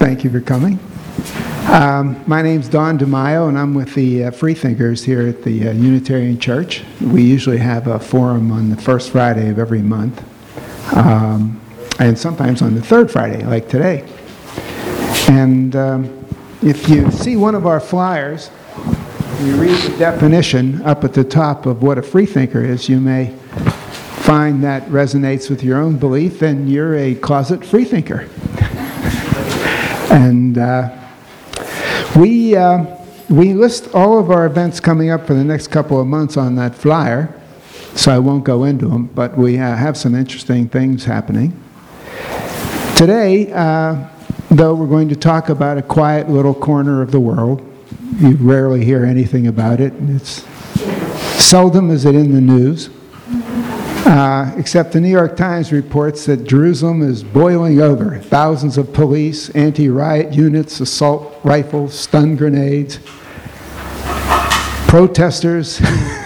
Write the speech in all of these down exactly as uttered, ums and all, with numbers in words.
Thank you for coming. Um, my name's Don DeMaio, and I'm with the uh, Freethinkers here at the uh, Unitarian Church. We usually have a forum on the first Friday of every month, um, and sometimes on the third Friday, like today. And um, if you see one of our flyers, you read the definition up at the top of what a freethinker is, you may find that resonates with your own belief, and you're a closet freethinker. and uh, we uh, we list all of our events coming up for the next couple of months on that flyer, so I won't go into them, but we uh, have some interesting things happening. Today, uh, though, we're going to talk about a quiet little corner of the world. You rarely hear anything about it. It's seldom is it in the news, uh, except the New York Times reports that Jerusalem is boiling over. Thousands of police, anti-riot units, assault rifles, stun grenades, protesters.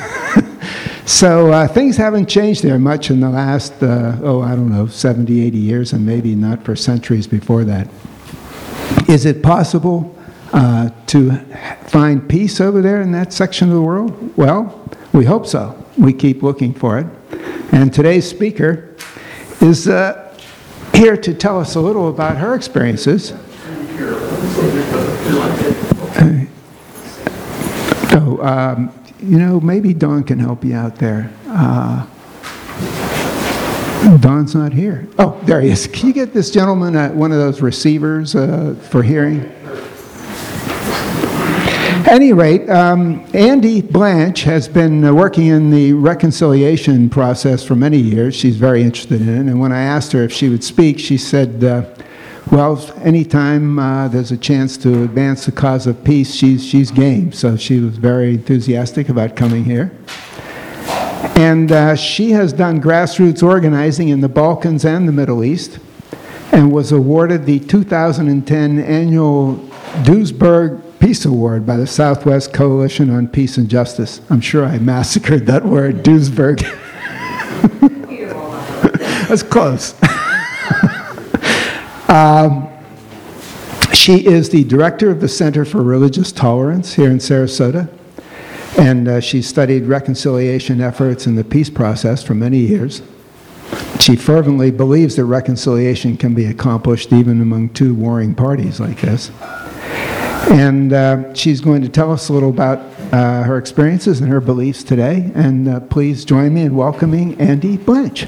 So uh, things haven't changed there much in the last, uh, oh, I don't know, seventy, eighty years, and maybe not for centuries before that. Is it possible Uh, to find peace over there in that section of the world? Well, we hope so. We keep looking for it. And today's speaker is uh, here to tell us a little about her experiences. Uh, oh, um, you know, maybe Dawn can help you out there. Uh, Dawn's not here. Oh, there he is. Can you get this gentleman uh, one of those receivers uh, for hearing? At any rate, um, Andy Blanche has been uh, working in the reconciliation process for many years. She's very interested in it. And when I asked her if she would speak, she said, uh, well, anytime uh, there's a chance to advance the cause of peace, she's, she's game. So she was very enthusiastic about coming here. And uh, she has done grassroots organizing in the Balkans and the Middle East, and was awarded the two thousand ten annual Duisburg Peace Award by the Southwest Coalition on Peace and Justice. I'm sure I massacred that word, Duisburg. That's close. um, she is the director of the Center for Religious Tolerance here in Sarasota, and uh, she studied reconciliation efforts in the peace process for many years. She fervently believes that reconciliation can be accomplished even among two warring parties like this. And uh, she's going to tell us a little about uh, her experiences and her beliefs today. And uh, please join me in welcoming Andy Blanche.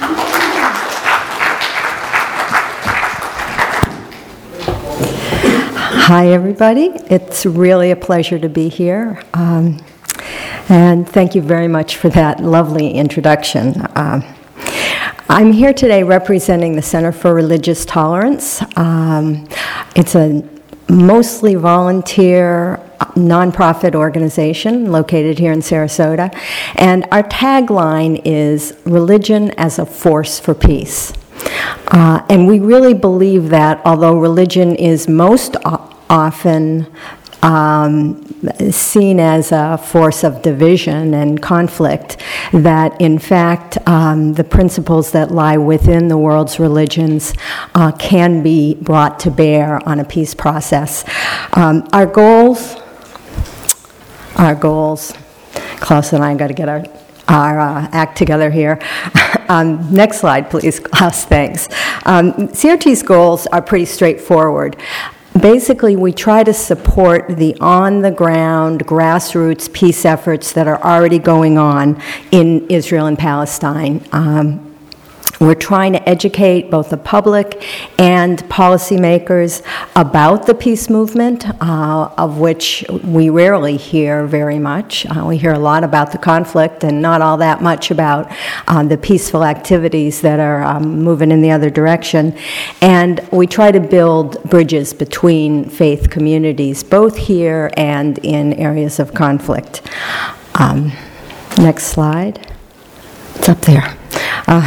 Hi, everybody. It's really a pleasure to be here. Um, and thank you very much for that lovely introduction. Um, I'm here today representing the Center for Religious Tolerance. Um, it's a mostly volunteer, nonprofit organization located here in Sarasota. And our tagline is religion as a force for peace. Uh, and we really believe that although religion is most o- often um, seen as a force of division and conflict, that in fact um, the principles that lie within the world's religions uh, can be brought to bear on a peace process. Um, our goals, our goals, Klaus and I got to get our, our uh, act together here. Um, next slide, please, Klaus, thanks. Um, C R T's goals are pretty straightforward. Basically, we try to support the on-the-ground, grassroots peace efforts that are already going on in Israel and Palestine. Um, We're trying to educate both the public and policymakers about the peace movement, uh, of which we rarely hear very much. Uh, we hear a lot about the conflict and not all that much about um, the peaceful activities that are um, moving in the other direction. And we try to build bridges between faith communities, both here and in areas of conflict. Um, next slide. It's up there. Uh,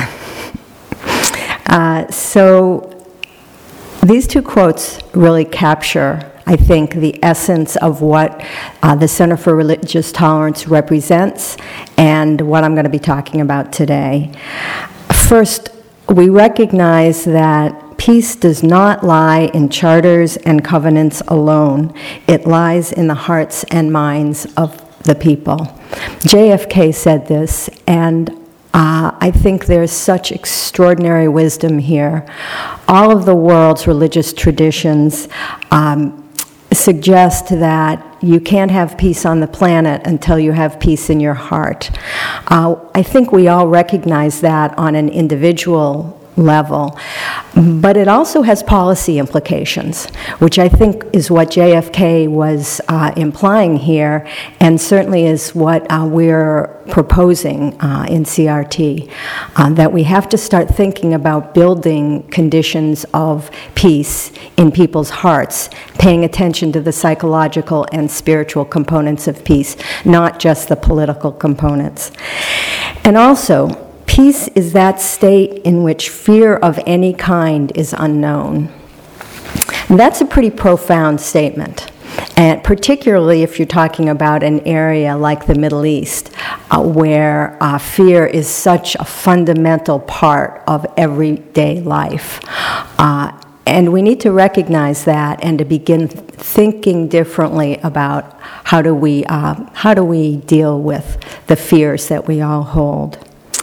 Uh, so these two quotes really capture, I think, the essence of what uh, the Center for Religious Tolerance represents and what I'm going to be talking about today. First, we recognize that peace does not lie in charters and covenants alone. It lies in the hearts and minds of the people. J F K said this, and uh, I think there's such extraordinary wisdom here. All of the world's religious traditions um, suggest that you can't have peace on the planet until you have peace in your heart. Uh, I think we all recognize that on an individual level, but it also has policy implications, which I think is what J F K was uh, implying here, and certainly is what uh, we're proposing uh, in C R T, uh, that we have to start thinking about building conditions of peace in people's hearts, paying attention to the psychological and spiritual components of peace, not just the political components. And also, peace is that state in which fear of any kind is unknown. And that's a pretty profound statement, and particularly if you're talking about an area like the Middle East, uh, where uh, fear is such a fundamental part of everyday life. Uh, and we need to recognize that and to begin thinking differently about how do we, uh, how do we deal with the fears that we all hold.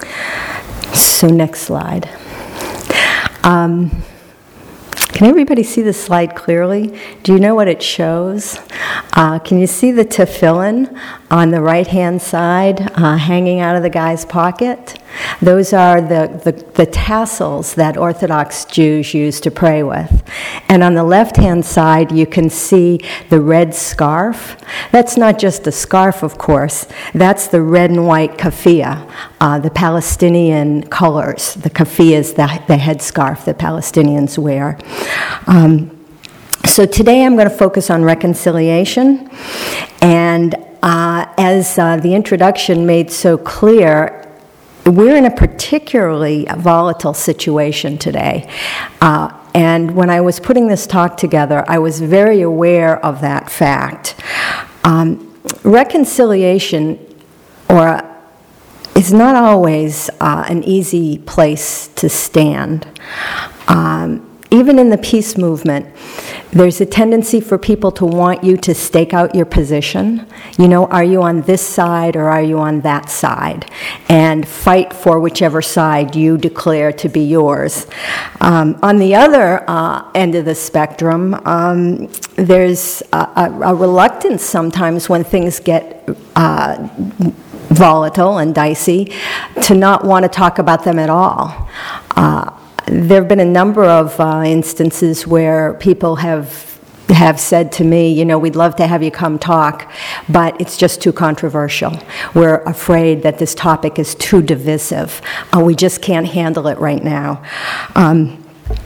So next slide. Um, can everybody see the slide clearly? Do you know what it shows? Uh, can you see the tefillin on the right-hand side uh, hanging out of the guy's pocket? Those are the, the, the tassels that Orthodox Jews use to pray with. And on the left-hand side, you can see the red scarf. That's not just a scarf, of course. That's the red and white keffiyeh, uh, the Palestinian colors. The keffiyeh is the, the headscarf that Palestinians wear. Um, so today I'm going to focus on reconciliation. And uh, as uh, the introduction made so clear, we're in a particularly volatile situation today. Uh, and when I was putting this talk together, I was very aware of that fact. Um, reconciliation or is not always uh, an easy place to stand. Um, even in the peace movement, there's a tendency for people to want you to stake out your position. You know, are you on this side or are you on that side? And fight for whichever side you declare to be yours. Um, on the other uh, end of the spectrum, um, there's a, a, a reluctance sometimes when things get uh, volatile and dicey to not want to talk about them at all. Uh, There have been a number of uh, instances where people have have said to me, you know, we'd love to have you come talk, but it's just too controversial. We're afraid that this topic is too divisive. Uh, we just can't handle it right now. Um,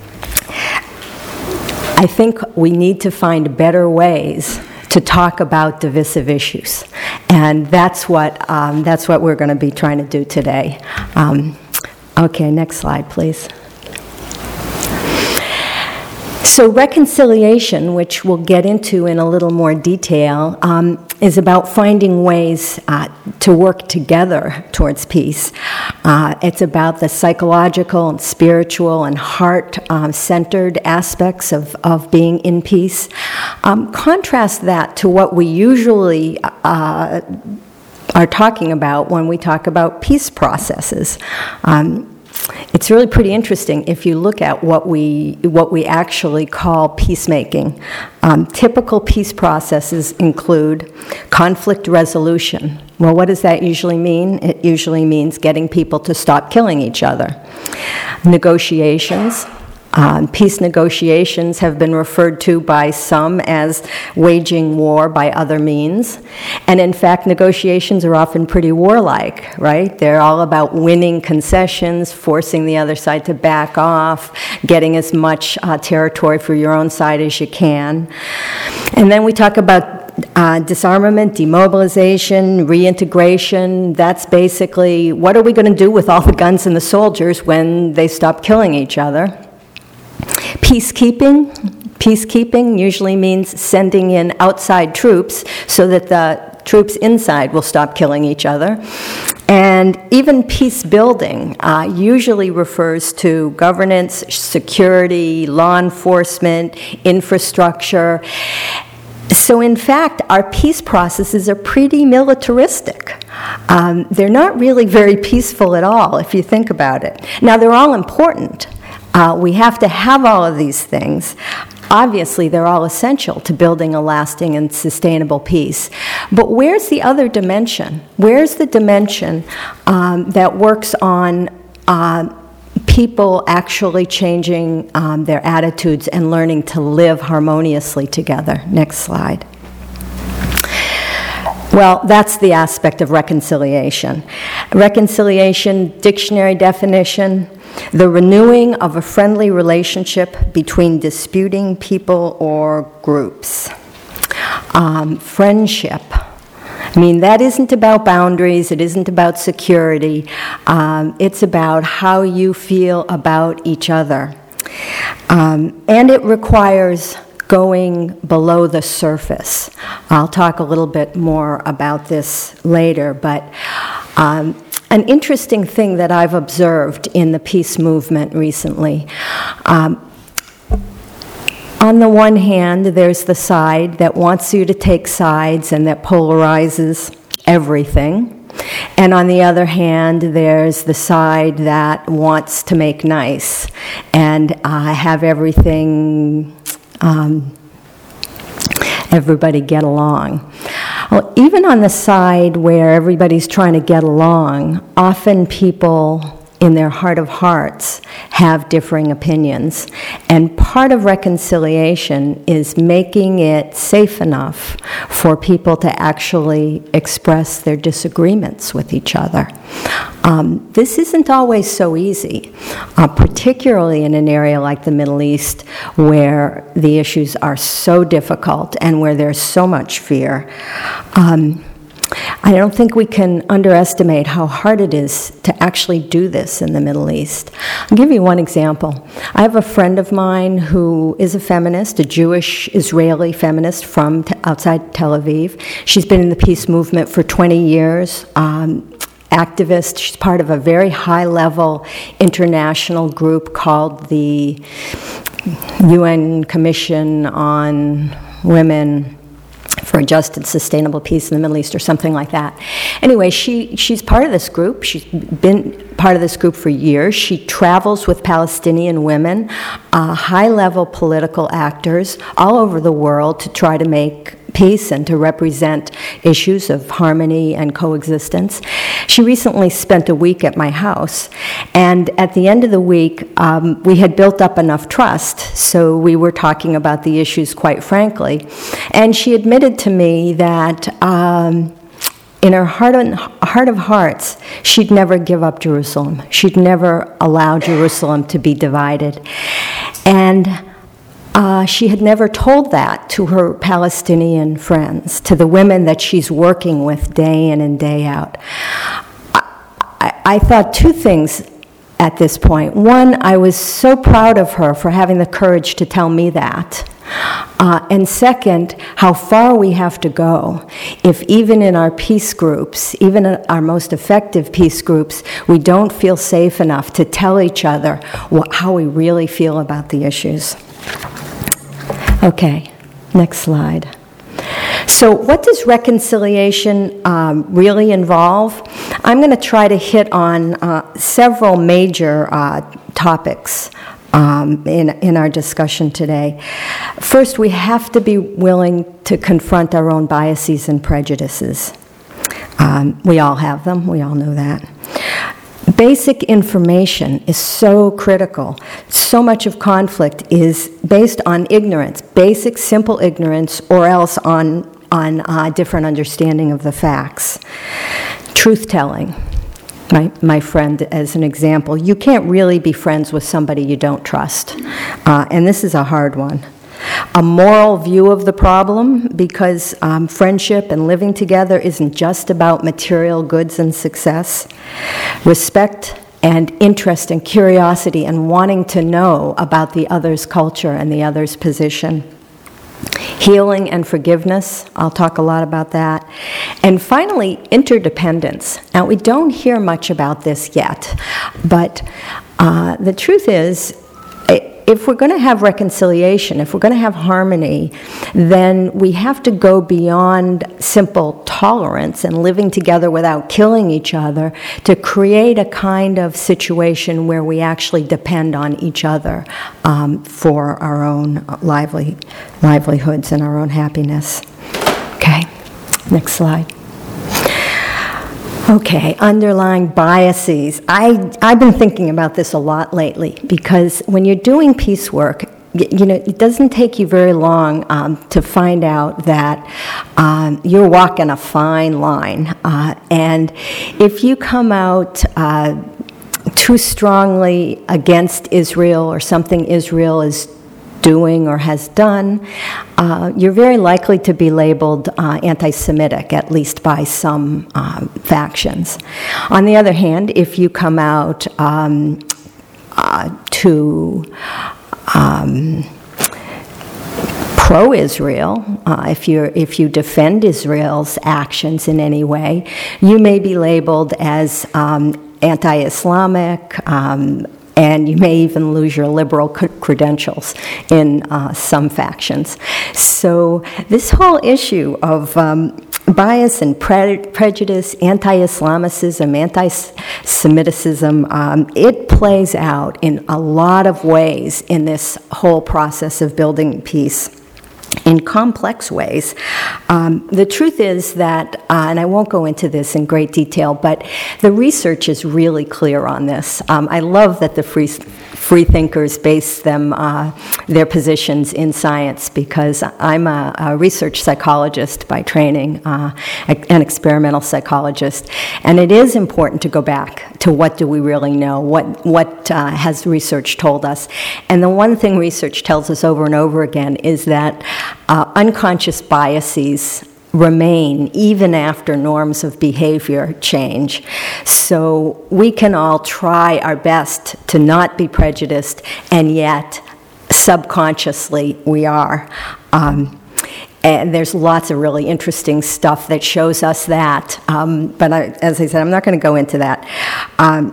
I think we need to find better ways to talk about divisive issues, and that's what um, that's what we're going to be trying to do today. Um, okay, next slide, please. So reconciliation, which we'll get into in a little more detail, um, is about finding ways uh, to work together towards peace. Uh, it's about the psychological and spiritual and heart-centered um, aspects of, of being in peace. Um, contrast that to what we usually uh, are talking about when we talk about peace processes. Um, It's really pretty interesting if you look at what we what we actually call peacemaking. Um, typical peace processes include conflict resolution. Well, what does that usually mean? It usually means getting people to stop killing each other. Negotiations. Um, peace negotiations have been referred to by some as waging war by other means. And in fact, negotiations are often pretty warlike, right? They're all about winning concessions, forcing the other side to back off, getting as much uh, territory for your own side as you can. And then we talk about Uh, disarmament, demobilization, reintegration. That's basically, what are we going to do with all the guns and the soldiers when they stop killing each other? Peacekeeping. Peacekeeping usually means sending in outside troops so that the troops inside will stop killing each other. And even peace building uh, usually refers to governance, security, law enforcement, infrastructure. So in fact, our peace processes are pretty militaristic. Um, they're not really very peaceful at all, if you think about it. Now, they're all important. Uh, we have to have all of these things. Obviously, they're all essential to building a lasting and sustainable peace. But where's the other dimension? Where's the dimension um, that works on uh, people actually changing um, their attitudes and learning to live harmoniously together? Next slide. Well, that's the aspect of reconciliation. Reconciliation, dictionary definition: the renewing of a friendly relationship between disputing people or groups. Um, friendship. I mean, that isn't about boundaries, it isn't about security, um, it's about how you feel about each other. Um, and it requires going below the surface. I'll talk a little bit more about this later, but um, an interesting thing that I've observed in the peace movement recently, um, on the one hand, there's the side that wants you to take sides and that polarizes everything. And on the other hand, there's the side that wants to make nice and uh, have everything, um, everybody get along. Well, even on the side where everybody's trying to get along, often people in their heart of hearts have differing opinions. And part of reconciliation is making it safe enough for people to actually express their disagreements with each other. Um, this isn't always so easy, uh, particularly in an area like the Middle East, where the issues are so difficult and where there's so much fear. Um, I don't think we can underestimate how hard it is to actually do this in the Middle East. I'll give you one example. I have a friend of mine who is a feminist, a Jewish Israeli feminist from t- outside Tel Aviv. She's been in the peace movement for twenty years. Um, activist. She's part of a very high-level international group called the U N Commission on Women for a Just and Sustainable Peace in the Middle East, or something like that. Anyway, she, she's part of this group. She's been part of this group for years. She travels with Palestinian women, uh, high-level political actors all over the world to try to make peace and to represent issues of harmony and coexistence. She recently spent a week at my house, and at the end of the week, um, we had built up enough trust, so we were talking about the issues quite frankly. And she admitted to me that um, in her heart, and, heart of hearts, she'd never give up Jerusalem. She'd never allow Jerusalem to be divided. And Uh, she had never told that to her Palestinian friends, to the women that she's working with day in and day out. I, I, I thought two things at this point. One, I was so proud of her for having the courage to tell me that. Uh, and second, how far we have to go if even in our peace groups, even in our most effective peace groups, we don't feel safe enough to tell each other what, how we really feel about the issues. Okay, next slide. So what does reconciliation um, really involve? I'm going to try to hit on uh, several major uh, topics um, in, in our discussion today. First, we have to be willing to confront our own biases and prejudices. Um, we all have them, we all know that. Basic information is so critical. So much of conflict is based on ignorance, basic, simple ignorance, or else on, on uh, different understanding of the facts. Truth-telling, my, my friend, as an example. You can't really be friends with somebody you don't trust, uh, and this is a hard one. A moral view of the problem, because um, friendship and living together isn't just about material goods and success. Respect and interest and curiosity and wanting to know about the other's culture and the other's position. Healing and forgiveness, I'll talk a lot about that. And finally, interdependence. Now, we don't hear much about this yet, but uh, the truth is, if we're going to have reconciliation, if we're going to have harmony, then we have to go beyond simple tolerance and living together without killing each other to create a kind of situation where we actually depend on each other um, for our own lively, livelihoods and our own happiness. Okay, next slide. Okay, underlying biases. I, I've been thinking about this a lot lately because when you're doing peace work, you, you know, it doesn't take you very long um, to find out that um, you're walking a fine line. Uh, and if you come out uh, too strongly against Israel or something Israel is doing or has done, uh, you're very likely to be labeled uh, anti-Semitic, at least by some um, factions. On the other hand, if you come out um, uh, to um, pro-Israel, uh, if you if you defend Israel's actions in any way, you may be labeled as um, anti-Islamic, um, and you may even lose your liberal credentials in uh, some factions. So this whole issue of um, bias and pre- prejudice, anti-Islamicism, anti-Semiticism, um, it plays out in a lot of ways in this whole process of building peace, in complex ways. Um, the truth is that, uh, and I won't go into this in great detail, but the research is really clear on this. Um, I love that the free, free thinkers base them, uh, their positions in science, because I'm a, a research psychologist by training, uh, an experimental psychologist, and it is important to go back to what do we really know, what, what uh, has research told us. And the one thing research tells us over and over again is that Uh, unconscious biases remain even after norms of behavior change. So we can all try our best to not be prejudiced, and yet subconsciously we are. Um, and there's lots of really interesting stuff that shows us that. Um, but I, as I said, I'm not going to go into that. Um,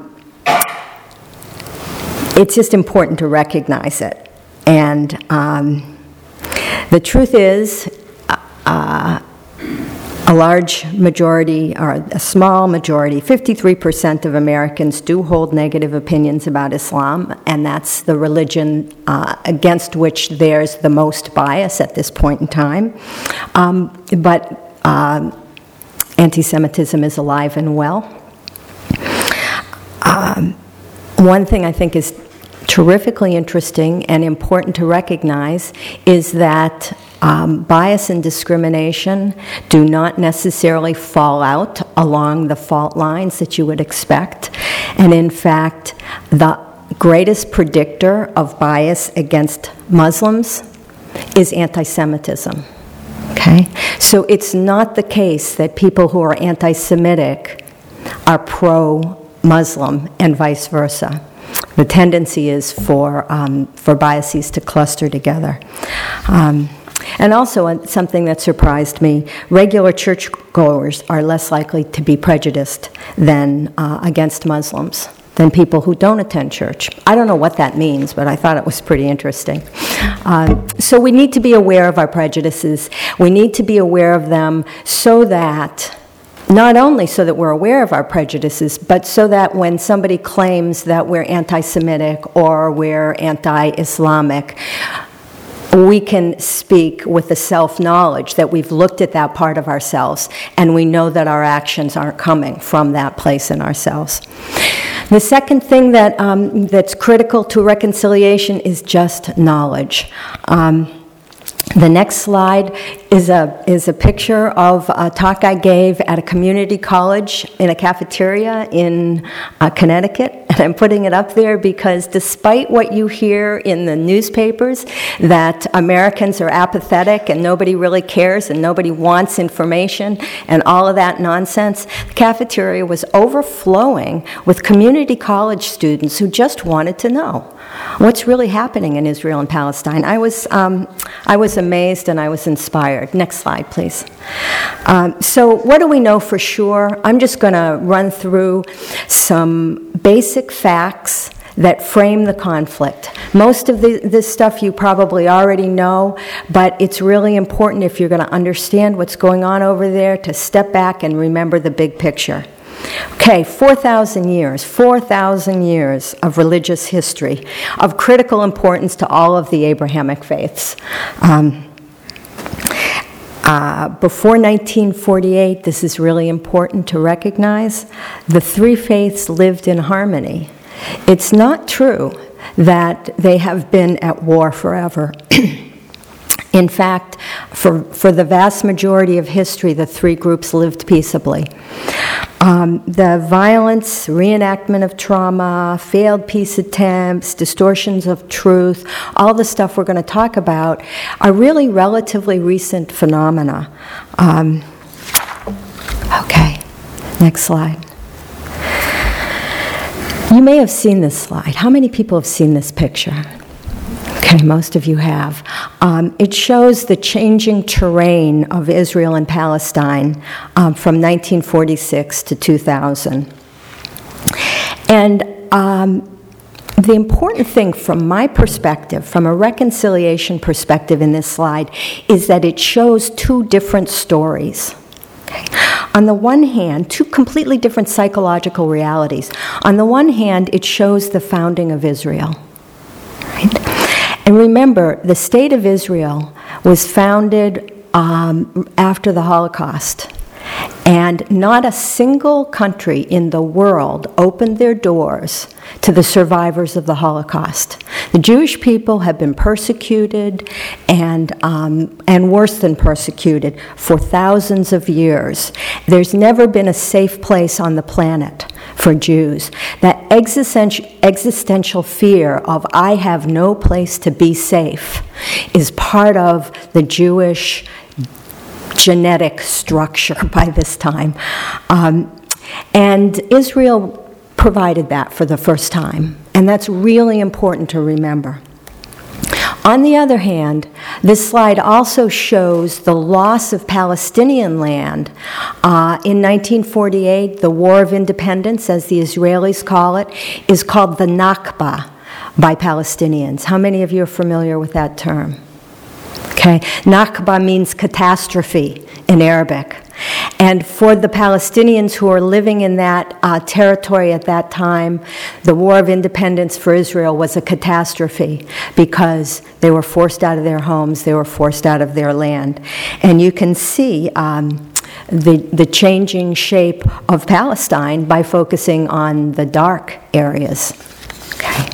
it's just important to recognize it. And um, the truth is, uh, a large majority, or a small majority, fifty-three percent of Americans do hold negative opinions about Islam, and that's the religion uh, against which there's the most bias at this point in time. Um, but uh, anti-Semitism is alive and well. Um, one thing I think is terrifically interesting and important to recognize is that um, bias and discrimination do not necessarily fall out along the fault lines that you would expect. And in fact, the greatest predictor of bias against Muslims is anti-Semitism. Okay? So it's not the case that people who are anti-Semitic are pro-Muslim and vice versa. The tendency is for um, for biases to cluster together. Um, and also, uh, something that surprised me, regular churchgoers are less likely to be prejudiced than uh, against Muslims than people who don't attend church. I don't know what that means, but I thought it was pretty interesting. Um, so we need to be aware of our prejudices. We need to be aware of them so that not only so that we're aware of our prejudices, but so that when somebody claims that we're anti-Semitic or we're anti-Islamic, we can speak with the self-knowledge that we've looked at that part of ourselves and we know that our actions aren't coming from that place in ourselves. The second thing that um, that's critical to reconciliation is just knowledge. Um, The next slide is a is a picture of a talk I gave at a community college in a cafeteria in uh, Connecticut. And I'm putting it up there because despite what you hear in the newspapers, that Americans are apathetic and nobody really cares and nobody wants information and all of that nonsense, the cafeteria was overflowing with community college students who just wanted to know what's really happening in Israel and Palestine. I was, um, I was amazed and I was inspired. Next slide, please. Um, so what do we know for sure? I'm just going to run through some basic facts that frame the conflict. Most of the, this stuff you probably already know, but it's really important if you're going to understand what's going on over there to step back and remember the big picture. Okay, four thousand years, four thousand years of religious history, of critical importance to all of the Abrahamic faiths. Um, uh, before nineteen forty-eight, this is really important to recognize, the three faiths lived in harmony. It's not true that they have been at war forever. In fact, for, for the vast majority of history, the three groups lived peaceably. Um, the violence, reenactment of trauma, failed peace attempts, distortions of truth, all the stuff we're going to talk about are really relatively recent phenomena. Um, okay, next slide. You may have seen this slide. How many people have seen this picture? Okay, most of you have. Um, it shows the changing terrain of Israel and Palestine um, from nineteen forty-six to two thousand. And um, the important thing from my perspective, from a reconciliation perspective in this slide, is that it shows two different stories. Okay. On the one hand, two completely different psychological realities. On the one hand, it shows the founding of Israel. Right? And remember, the State of Israel was founded um, after the Holocaust. And not a single country in the world opened their doors to the survivors of the Holocaust. The Jewish people have been persecuted and, um, and worse than persecuted for thousands of years. There's never been a safe place on the planet for Jews. That existential, existential fear of I have no place to be safe is part of the Jewish genetic structure by this time. Um, and Israel provided that for the first time, and that's really important to remember. On the other hand, this slide also shows the loss of Palestinian land. Uh, in nineteen forty-eight, the War of Independence, as the Israelis call it, is called the Nakba by Palestinians. How many of you are familiar with that term? Okay, Nakba means catastrophe in Arabic. And for the Palestinians who are living in that uh, territory at that time, the War of Independence for Israel was a catastrophe because they were forced out of their homes, they were forced out of their land. And you can see um, the, the changing shape of Palestine by focusing on the dark areas. Okay.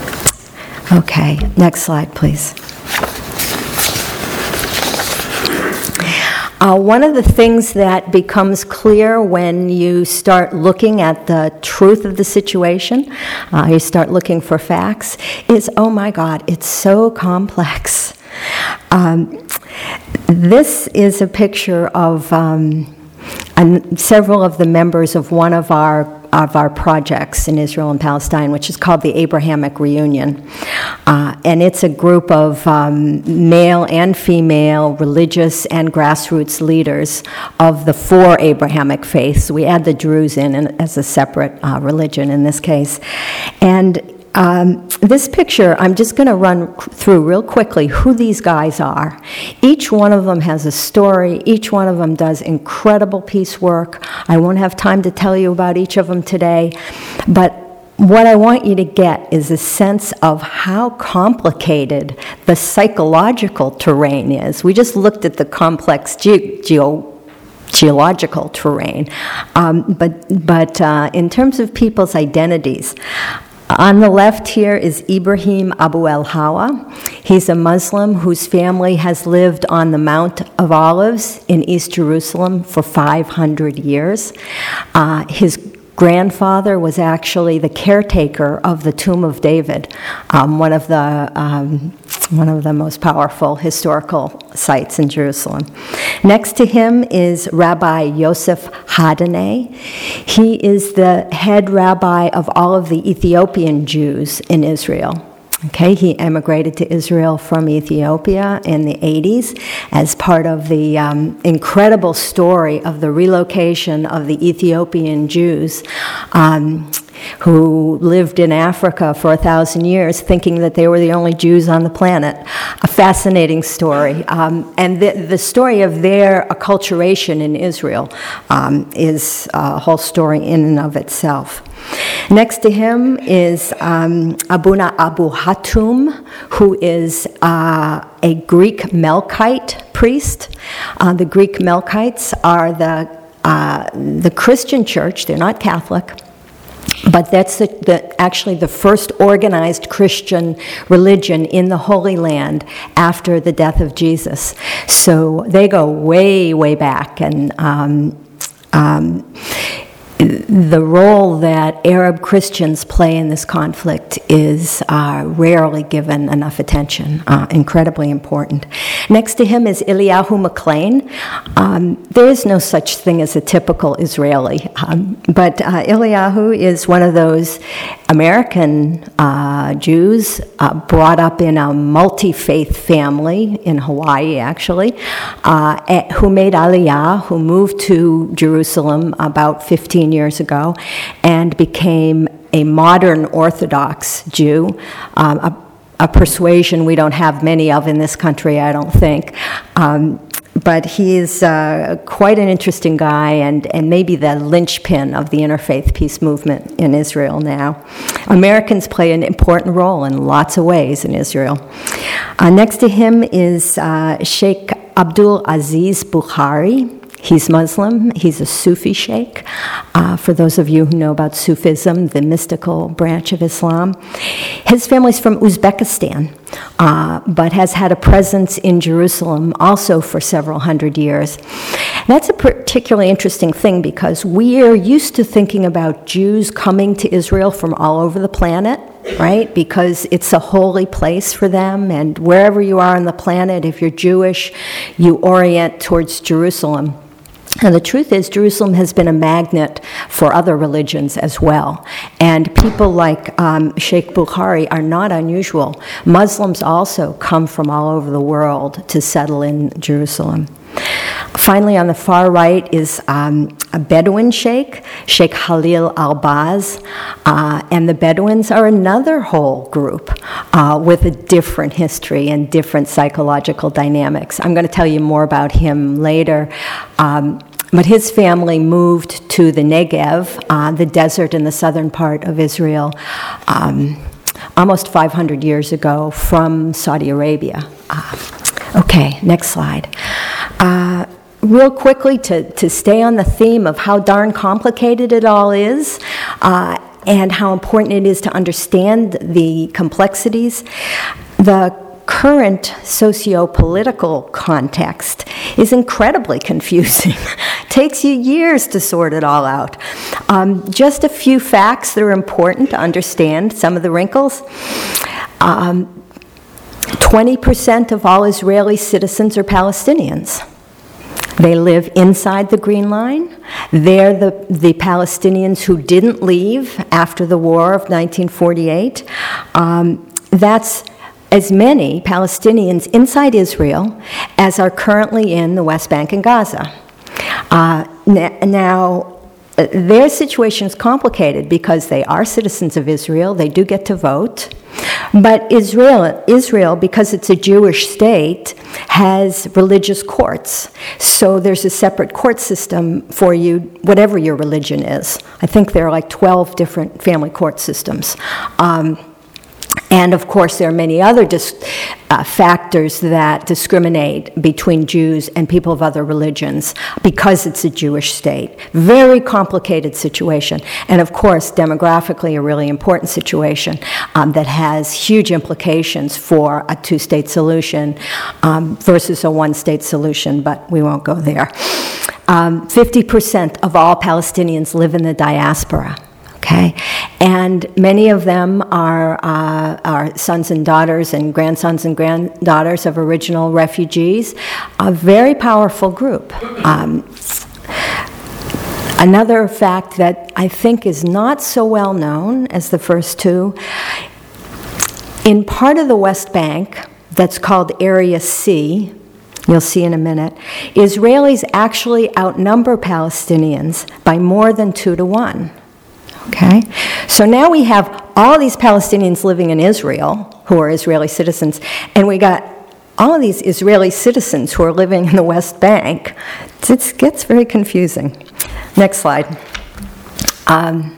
Okay, next slide, please. Uh, one of the things that becomes clear when you start looking at the truth of the situation, uh, you start looking for facts, is, oh my God, it's so complex. Um, this is a picture of um, an, several of the members of one of our of our projects in Israel and Palestine, which is called the Abrahamic Reunion. Uh, and it's a group of um, male and female religious and grassroots leaders of the four Abrahamic faiths. We add the Druze in as a separate uh, religion in this case. And Um, this picture, I'm just going to run through real quickly who these guys are. Each one of them has a story. Each one of them does incredible peace work. I won't have time to tell you about each of them today, but what I want you to get is a sense of how complicated the psychological terrain is. We just looked at the complex ge- geo geological terrain, um, but, but uh, in terms of people's identities, on the left here is Ibrahim Abu El-Hawa. He's a Muslim whose family has lived on the Mount of Olives in East Jerusalem for five hundred years. Uh, his grandfather was actually the caretaker of the Tomb of David, um, one of the um, one of the most powerful historical sites in Jerusalem. Next to him is Rabbi Yosef Hadaneh. He is the head rabbi of all of the Ethiopian Jews in Israel. Okay, he emigrated to Israel from Ethiopia in the eighties as part of the um, incredible story of the relocation of the Ethiopian Jews um, who lived in Africa for a thousand years thinking that they were the only Jews on the planet. A fascinating story. Um, and the, the story of their acculturation in Israel um, is a whole story in and of itself. Next to him is um, Abuna Abu Hatum, who is uh, a Greek Melkite priest. Uh, the Greek Melkites are the, uh, the Christian church. They're not Catholic. But that's the, the, actually the first organized Christian religion in the Holy Land after the death of Jesus. So they go way, way back. And um, um, the role that Arab Christians play in this conflict is uh, rarely given enough attention, uh, incredibly important. Next to him is Eliyahu McLean. Um, there is no such thing as a typical Israeli, um, but uh, Eliyahu is one of those American uh, Jews uh, brought up in a multi-faith family in Hawaii, actually, uh, who made Aliyah, who moved to Jerusalem about fifteen years ago and became a modern Orthodox Jew, um, a, a persuasion we don't have many of in this country, I don't think. Um, but he is uh, quite an interesting guy and, and maybe the linchpin of the interfaith peace movement in Israel now. Americans play an important role in lots of ways in Israel. Uh, next to him is uh, Sheikh Abdul Aziz Bukhari. He's Muslim. He's a Sufi sheikh. Uh, for those of you who know about Sufism, the mystical branch of Islam. His family's from Uzbekistan, uh, but has had a presence in Jerusalem also for several hundred years. That's a particularly interesting thing because we are used to thinking about Jews coming to Israel from all over the planet, right? Because it's a holy place for them, and wherever you are on the planet, if you're Jewish, you orient towards Jerusalem. And the truth is, Jerusalem has been a magnet for other religions as well. And people like um, Sheikh Bukhari are not unusual. Muslims also come from all over the world to settle in Jerusalem. Finally, on the far right is um, a Bedouin sheikh, Sheikh Halil al-Baz, uh, and the Bedouins are another whole group uh, with a different history and different psychological dynamics. I'm going to tell you more about him later. Um, But his family moved to the Negev, uh, the desert in the southern part of Israel, um, almost five hundred years ago from Saudi Arabia. Uh, okay, next slide. Uh, real quickly, to, to stay on the theme of how darn complicated it all is, uh, and how important it is to understand the complexities, the current socio-political context is incredibly confusing. Takes you years to sort it all out. Um, just a few facts that are important to understand some of the wrinkles. Um, twenty percent of all Israeli citizens are Palestinians. They live inside the Green Line. They're the, the Palestinians who didn't leave after the war of nineteen forty-eight. Um, that's as many Palestinians inside Israel as are currently in the West Bank and Gaza. Uh, now, their situation is complicated because they are citizens of Israel. They do get to vote. But Israel, Israel, because it's a Jewish state, has religious courts. So there's a separate court system for you, whatever your religion is. I think there are like twelve different family court systems. Um, And, of course, there are many other dis- uh, factors that discriminate between Jews and people of other religions because it's a Jewish state. Very complicated situation. And, of course, demographically a really important situation um, that has huge implications for a two-state solution um, versus a one-state solution, but we won't go there. Um, fifty percent of all Palestinians live in the diaspora. Okay, and many of them are, uh, are sons and daughters and grandsons and granddaughters of original refugees, a very powerful group. Um, another fact that I think is not so well known as the first two, in part of the West Bank that's called Area C, you'll see in a minute, Israelis actually outnumber Palestinians by more than two to one. Okay, so now we have all these Palestinians living in Israel who are Israeli citizens, and we got all of these Israeli citizens who are living in the West Bank. It gets very confusing. Next slide. Um,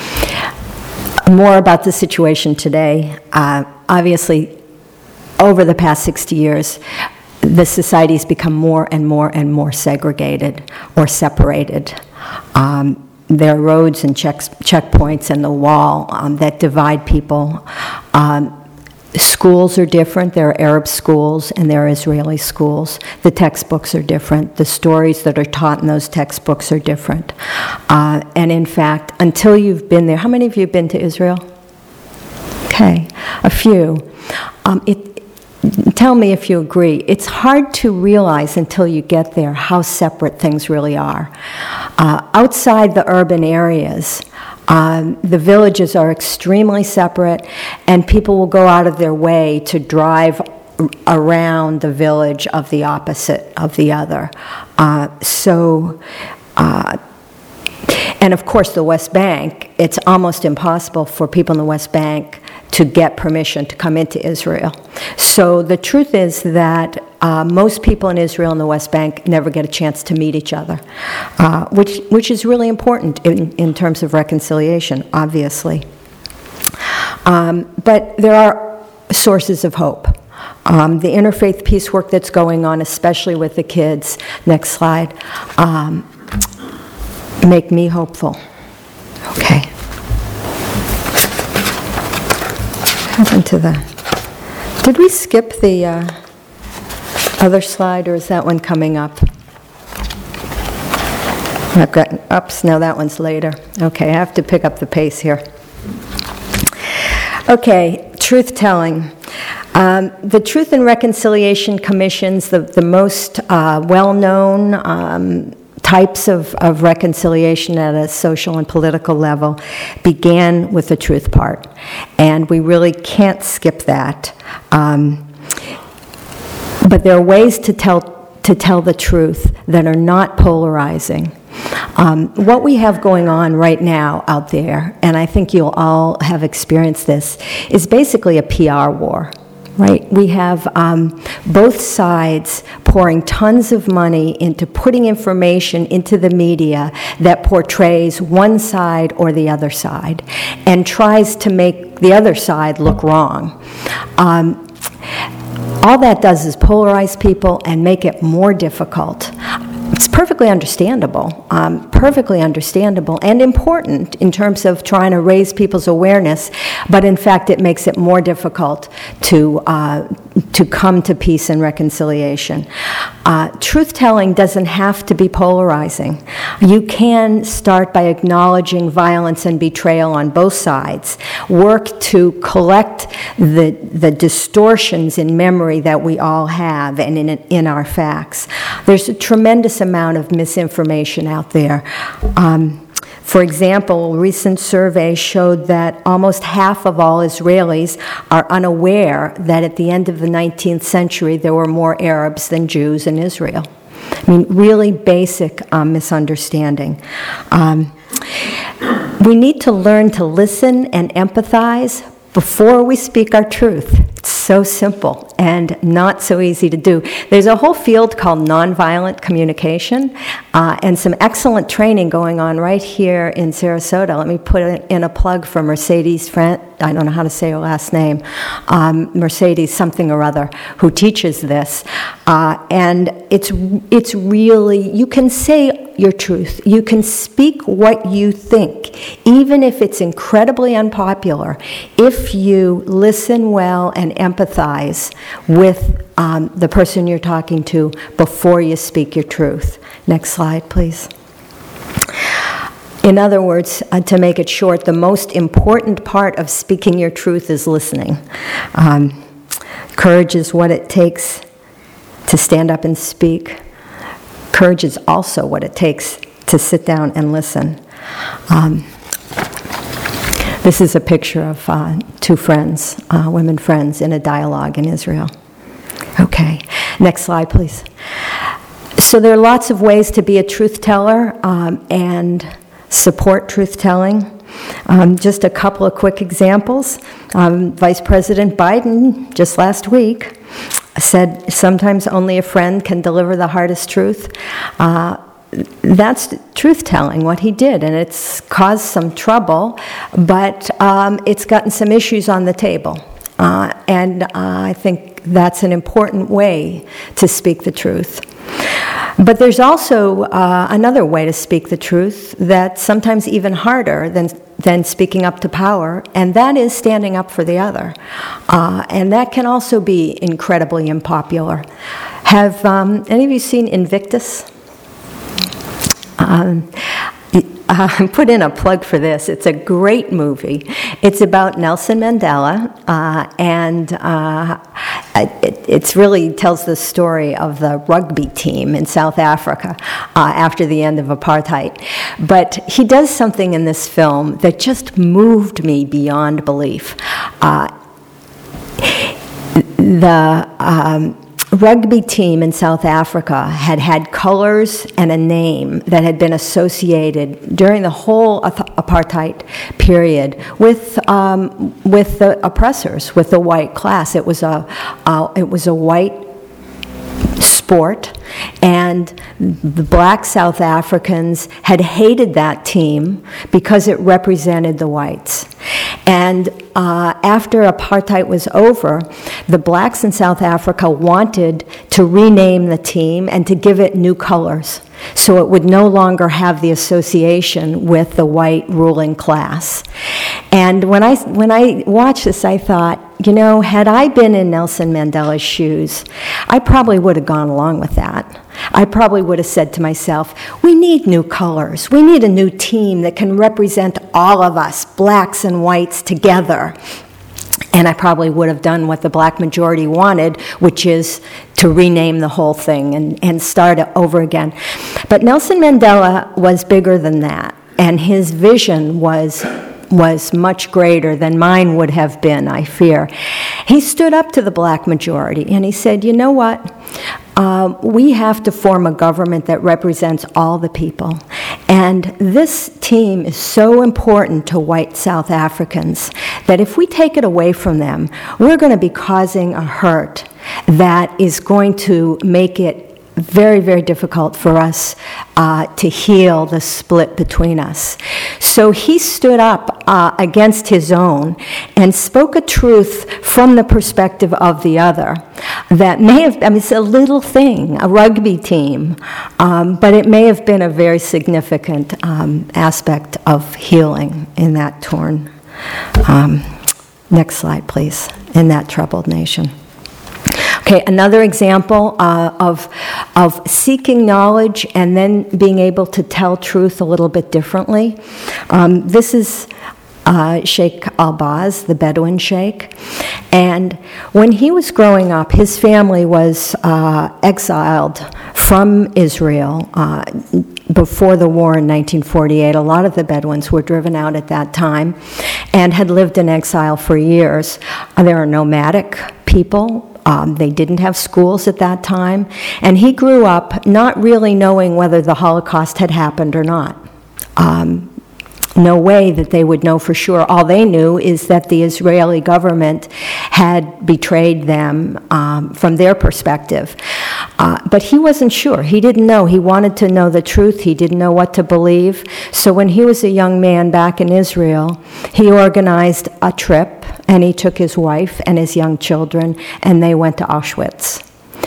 more about the situation today. Uh, obviously, over the past sixty years, the society's become more and more and more segregated or separated. Um, There are roads and checks, checkpoints and the wall um, that divide people. Um, schools are different. There are Arab schools and there are Israeli schools. The textbooks are different. The stories that are taught in those textbooks are different. Uh, and in fact, until you've been there, how many of you have been to Israel? Okay, a few. Um, it, Tell me if you agree. It's hard to realize until you get there how separate things really are. Uh, outside the urban areas, um, the villages are extremely separate, and people will go out of their way to drive around the village of the opposite of the other. Uh, so, uh, and of course the West Bank, it's almost impossible for people in the West Bank to get permission to come into Israel. So the truth is that uh, most people in Israel and the West Bank never get a chance to meet each other, uh, which, which is really important in, in terms of reconciliation, obviously. Um, but there are sources of hope. Um, the interfaith peace work that's going on, especially with the kids, next slide, um, make me hopeful. Okay. What happened to the, did we skip the uh, other slide, or is that one coming up? I've got ups, now that one's later. Okay, I have to pick up the pace here. Okay, truth-telling. Um, the Truth and Reconciliation Commissions, the, the most uh, well-known um, types of, of reconciliation at a social and political level, began with the truth part. And we really can't skip that. Um, but there are ways to tell, to tell the truth that are not polarizing. Um, what we have going on right now out there, and I think you'll all have experienced this, is basically a P R war. Right? We have um, both sides pouring tons of money into putting information into the media that portrays one side or the other side and tries to make the other side look wrong. Um, all that does is polarize people and make it more difficult. It's perfectly understandable, um, perfectly understandable and important in terms of trying to raise people's awareness, but in fact it makes it more difficult to, uh, to come to peace and reconciliation. Uh, truth-telling doesn't have to be polarizing. You can start by acknowledging violence and betrayal on both sides, work to collect the, the distortions in memory that we all have and in, in our facts. There's a tremendous amount of misinformation out there. Um, For example, a recent survey showed that almost half of all Israelis are unaware that at the end of the nineteenth century there were more Arabs than Jews in Israel. I mean, really basic um, misunderstanding. Um, we need to learn to listen and empathize before we speak our truth. It's so simple and not so easy to do. There's a whole field called nonviolent communication uh, and some excellent training going on right here in Sarasota. Let me put in a plug for Mercedes Friend, I don't know how to say her last name, um, Mercedes something or other, who teaches this. Uh, and it's, it's really, you can say your truth. You can speak what you think, even if it's incredibly unpopular, if you listen well and empathize with um, the person you're talking to before you speak your truth. Next slide, please. In other words, uh, to make it short, the most important part of speaking your truth is listening. Um, courage is what it takes to stand up and speak. Courage is also what it takes to sit down and listen. Um, this is a picture of uh, two friends, uh, women friends, in a dialogue in Israel. Okay, next slide, please. So there are lots of ways to be a truth teller um, and support truth-telling. Um, just a couple of quick examples. Um, Vice President Biden, just last week, said sometimes only a friend can deliver the hardest truth. Uh, that's truth-telling, what he did, and it's caused some trouble, but um, it's gotten some issues on the table. Uh, and uh, I think that's an important way to speak the truth. But there's also uh, another way to speak the truth that's sometimes even harder than, than speaking up to power, and that is standing up for the other. Uh, and that can also be incredibly unpopular. Have um, any of you seen Invictus? Um, Uh, put in a plug for this. It's a great movie. It's about Nelson Mandela, uh, and uh, it it's really tells the story of the rugby team in South Africa uh, after the end of apartheid. But he does something in this film that just moved me beyond belief. Uh, the um, rugby team in South Africa had had colors and a name that had been associated during the whole apartheid period with um, with the oppressors, with the white class. It was a uh, it was a white sport, and the black South Africans had hated that team because it represented the whites. And uh, after apartheid was over, the blacks in South Africa wanted to rename the team and to give it new colors, so it would no longer have the association with the white ruling class. And when I, when I watched this, I thought, you know, had I been in Nelson Mandela's shoes, I probably would have gone along with that. I probably would have said to myself, we need new colors. We need a new team that can represent all of us, blacks and whites, together. And I probably would have done what the black majority wanted, which is to rename the whole thing and, and start it over again. But Nelson Mandela was bigger than that, and his vision was was much greater than mine would have been, I fear. He stood up to the black majority, and he said, you know what? Uh, we have to form a government that represents all the people. And this team is so important to white South Africans that if we take it away from them, we're going to be causing a hurt that is going to make it very, very difficult for us uh, to heal the split between us. So he stood up uh, against his own and spoke a truth from the perspective of the other that may have, I mean, it's a little thing, a rugby team, um, but it may have been a very significant um, aspect of healing in that torn. Um, next slide, please, in that troubled nation. Okay, another example uh, of, of seeking knowledge and then being able to tell truth a little bit differently. Um, this is uh, Sheikh Albaz, the Bedouin Sheikh. And when he was growing up, his family was uh, exiled from Israel uh, before the war in nineteen forty-eight. A lot of the Bedouins were driven out at that time and had lived in exile for years. Uh, they are nomadic people. Um, they didn't have schools at that time, and he grew up not really knowing whether the Holocaust had happened or not. Um, no way that they would know for sure. All they knew is that the Israeli government had betrayed them um, from their perspective. Uh, but he wasn't sure. He didn't know. He wanted to know the truth. He didn't know what to believe. So when he was a young man back in Israel, he organized a trip, and he took his wife and his young children, and they went to Auschwitz.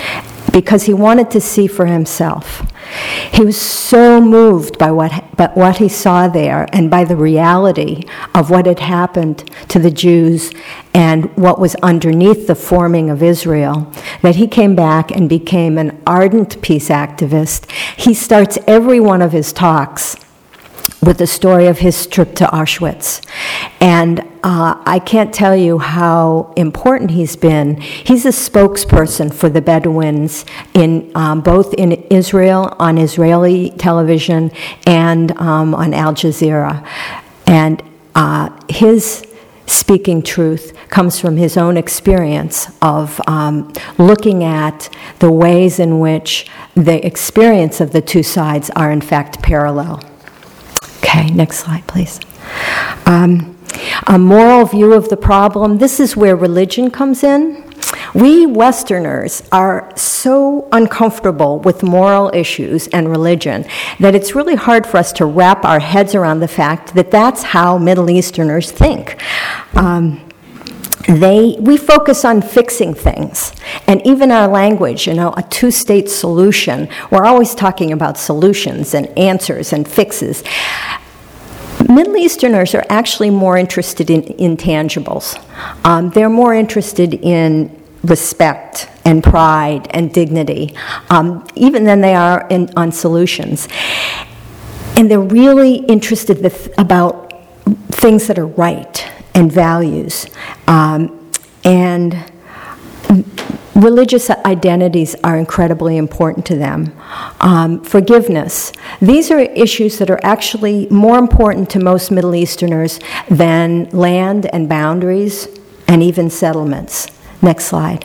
because he wanted to see for himself. He was so moved by what, by what he saw there and by the reality of what had happened to the Jews and what was underneath the forming of Israel that he came back and became an ardent peace activist. He starts every one of his talks with the story of his trip to Auschwitz. And uh, I can't tell you how important he's been. He's a spokesperson for the Bedouins in um, both in Israel, on Israeli television, and um, on Al Jazeera. And uh, his speaking truth comes from his own experience of um, looking at the ways in which the experience of the two sides are in fact parallel. Okay, next slide, please. Um, a moral view of the problem. This is where religion comes in. We Westerners are so uncomfortable with moral issues and religion that it's really hard for us to wrap our heads around the fact that that's how Middle Easterners think. Um, They, we focus on fixing things. And even our language, you know, a two-state solution, we're always talking about solutions and answers and fixes. Middle Easterners are actually more interested in intangibles. Um, they're more interested in respect and pride and dignity, um, even than they are in, on solutions. And they're really interested th- about things that are right and values. Um, and religious identities are incredibly important to them. Um, forgiveness. These are issues that are actually more important to most Middle Easterners than land and boundaries and even settlements. Next slide.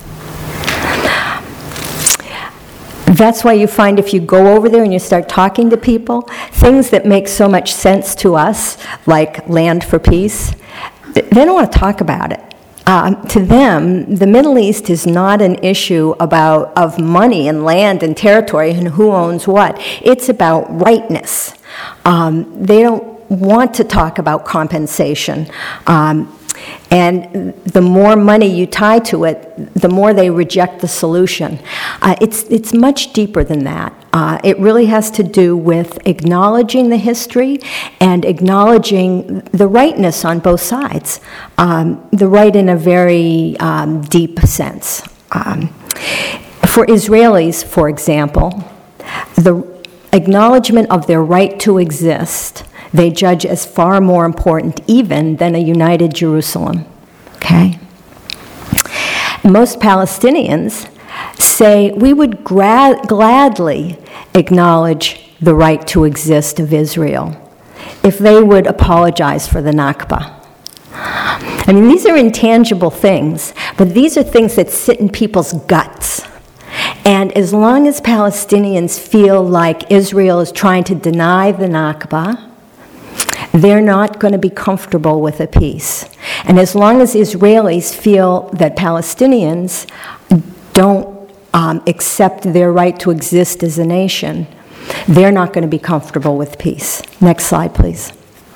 That's why you find if you go over there and you start talking to people, things that make so much sense to us, like land for peace, they don't want to talk about it. Um, to them, the Middle East is not an issue about of money and land and territory and who owns what. It's about rightness. Um, they don't want to talk about compensation. Um, And the more money you tie to it, the more they reject the solution. Uh, it's, it's much deeper than that. Uh, it really has to do with acknowledging the history and acknowledging the rightness on both sides, um, the right in a very um, deep sense. Um, for Israelis, for example, the acknowledgement of their right to exist they judge as far more important even than a united Jerusalem, okay? Most Palestinians say we would gra- gladly acknowledge the right to exist of Israel if they would apologize for the Nakba. I mean, these are intangible things, but these are things that sit in people's guts. And as long as Palestinians feel like Israel is trying to deny the Nakba, they're not going to be comfortable with a peace. And as long as Israelis feel that Palestinians don't um, accept their right to exist as a nation, they're not going to be comfortable with peace. Next slide, please.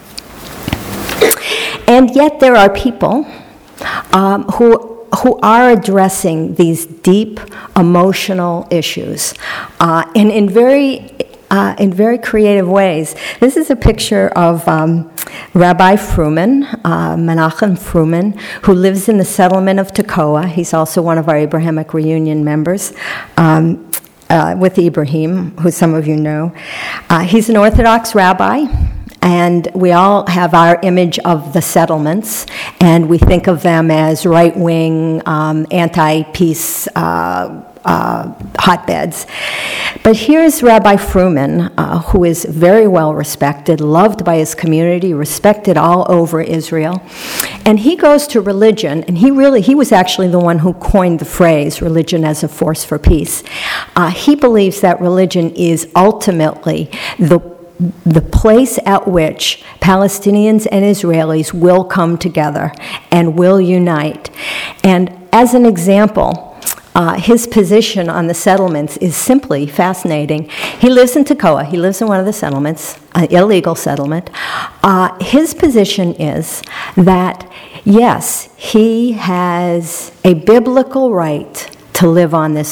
And yet there are people um, who who are addressing these deep emotional issues uh, and in very Uh, in very creative ways. This is a picture of um, Rabbi Fruman, uh, Menachem Fruman, who lives in the settlement of Tekoa. He's also one of our Abrahamic Reunion members, um, uh, with Ibrahim, who some of you know. Uh, he's an Orthodox rabbi, and we all have our image of the settlements, and we think of them as right-wing, um, anti-peace uh, uh, hotbeds. But here's Rabbi Fruman, uh, who is very well respected, loved by his community, respected all over Israel. And he goes to religion, and he really, he was actually the one who coined the phrase, religion as a force for peace. Uh, he believes that religion is ultimately the the place at which Palestinians and Israelis will come together and will unite. And as an example, Uh, his position on the settlements is simply fascinating. He lives in Tekoa. He lives in one of the settlements, an illegal settlement. Uh, his position is that, yes, he has a biblical right to live on this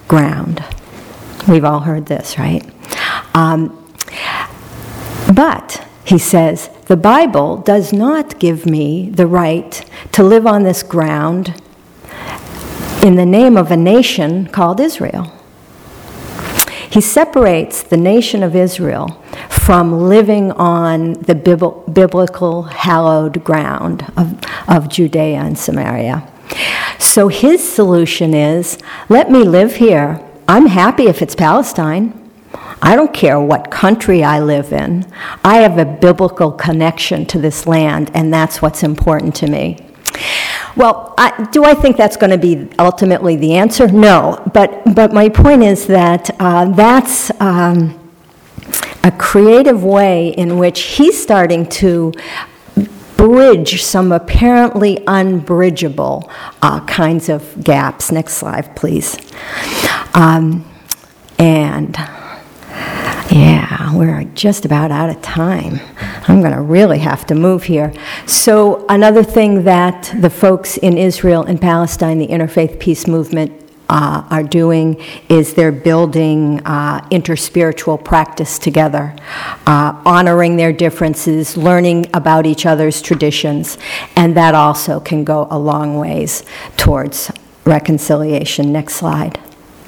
ground. We've all heard this, right? Um, but, he says, the Bible does not give me the right to live on this ground in the name of a nation called Israel. He separates the nation of Israel from living on the bibl- biblical hallowed ground of, of Judea and Samaria. So his solution is, let me live here. I'm happy if it's Palestine. I don't care what country I live in. I have a biblical connection to this land, and that's what's important to me. Well, I, do I think that's going to be ultimately the answer? No, but but my point is that uh, that's um, a creative way in which he's starting to bridge some apparently unbridgeable uh, kinds of gaps. Next slide, please. Um, and... Yeah, we're just about out of time. I'm going to really have to move here. So another thing that the folks in Israel and Palestine, the Interfaith Peace Movement, uh, are doing is they're building uh, interspiritual practice together, uh, honoring their differences, learning about each other's traditions, and that also can go a long ways towards reconciliation. Next slide.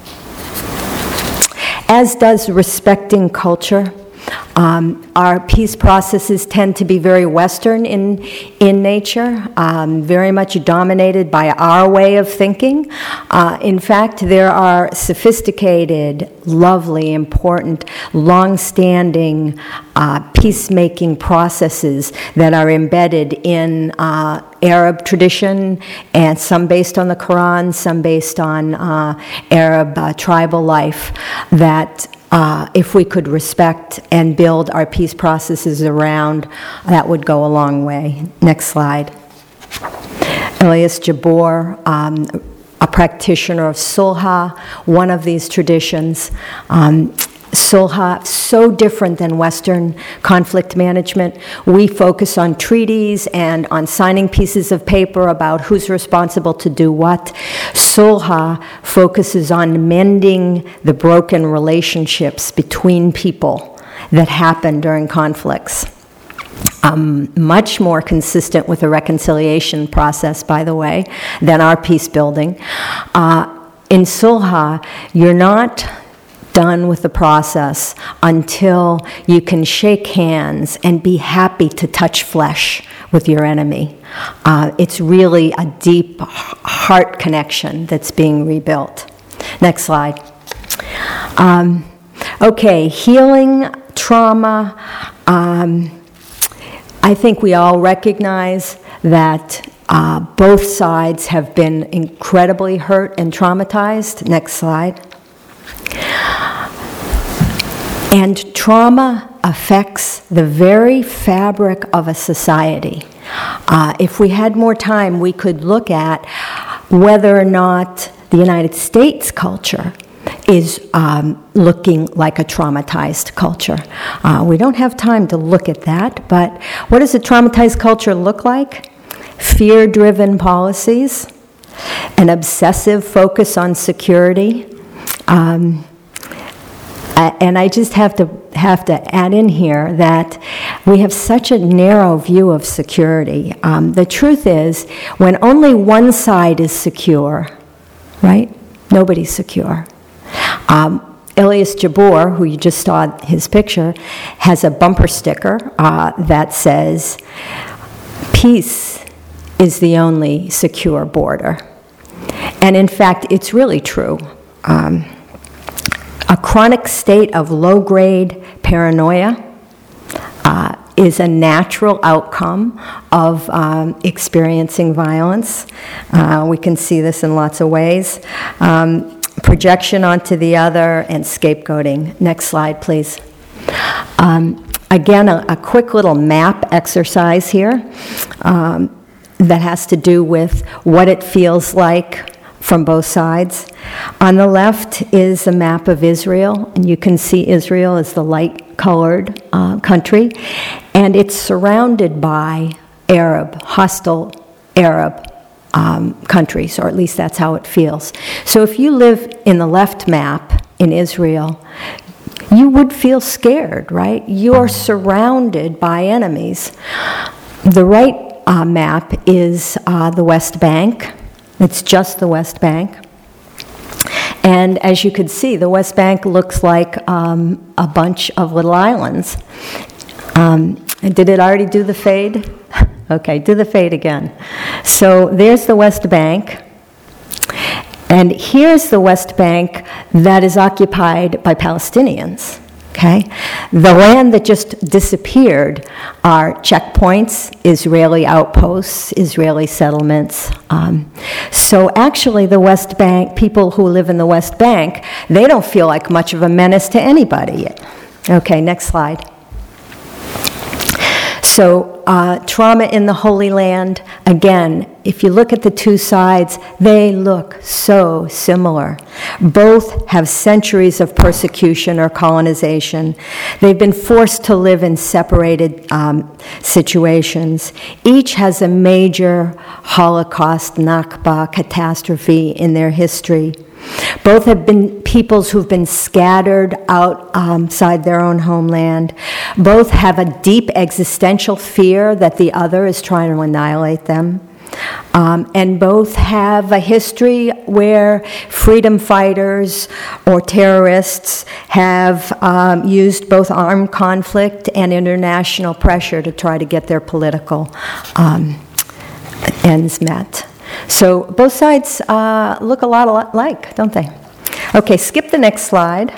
As does respecting culture. Um, our peace processes tend to be very Western in, in nature, um, very much dominated by our way of thinking. Uh, in fact, there are sophisticated, lovely, important, long-standing uh, peacemaking processes that are embedded in uh, Arab tradition, and some based on the Quran, some based on uh, Arab uh, tribal life, that Uh, if we could respect and build our peace processes around, that would go a long way. Next slide. Elias Jabbour, um, a practitioner of Sulha, one of these traditions. Um, Sulha, so different than Western conflict management. We focus on treaties and on signing pieces of paper about who's responsible to do what. Sulha focuses on mending the broken relationships between people that happen during conflicts. Um, much more consistent with the reconciliation process, by the way, than our peace building. Uh, in Sulha, you're not done with the process until you can shake hands and be happy to touch flesh with your enemy. Uh, it's really a deep heart connection that's being rebuilt. Next slide. Um, okay, healing trauma. Um, I think we all recognize that uh, both sides have been incredibly hurt and traumatized. Next slide. And trauma affects the very fabric of a society. Uh, if we had more time, we could look at whether or not the United States culture is um, looking like a traumatized culture. Uh, we don't have time to look at that, but what does a traumatized culture look like? Fear-driven policies, an obsessive focus on security, um, and I just have to have to add in here that we have such a narrow view of security. Um, the truth is, when only one side is secure, right, nobody's secure. Um, Elias Jabbour, who you just saw his picture, has a bumper sticker uh, that says, "Peace is the only secure border." And in fact, it's really true. Um, A chronic state of low-grade paranoia uh, is a natural outcome of um, experiencing violence. Uh, we can see this in lots of ways. Um, projection onto the other and scapegoating. Next slide, please. Um, again, a, a quick little map exercise here um, that has to do with what it feels like from both sides. On the left is a map of Israel, and you can see Israel as the light-colored uh, country, and it's surrounded by Arab, hostile Arab um, countries, or at least that's how it feels. So if you live in the left map in Israel, you would feel scared, right? You're surrounded by enemies. The right uh, map is uh, the West Bank. It's just the West Bank. And as you could see, the West Bank looks like um, a bunch of little islands. Um, and did it already do the fade? Okay, do the fade again. So there's the West Bank. And here's the West Bank that is occupied by Palestinians. Okay? The land that just disappeared are checkpoints, Israeli outposts, Israeli settlements. Um, so actually the West Bank, people who live in the West Bank, they don't feel like much of a menace to anybody yet. Okay, next slide. So uh, trauma in the Holy Land, again, if you look at the two sides, they look so similar. Both have centuries of persecution or colonization. They've been forced to live in separated um, situations. Each has a major Holocaust, Nakba, catastrophe in their history. Both have been peoples who've been scattered outside their own homeland. Both have a deep existential fear that the other is trying to annihilate them. Um, and both have a history where freedom fighters or terrorists have um, used both armed conflict and international pressure to try to get their political um, ends met. So both sides uh, look a lot alike, don't they? Okay, skip the next slide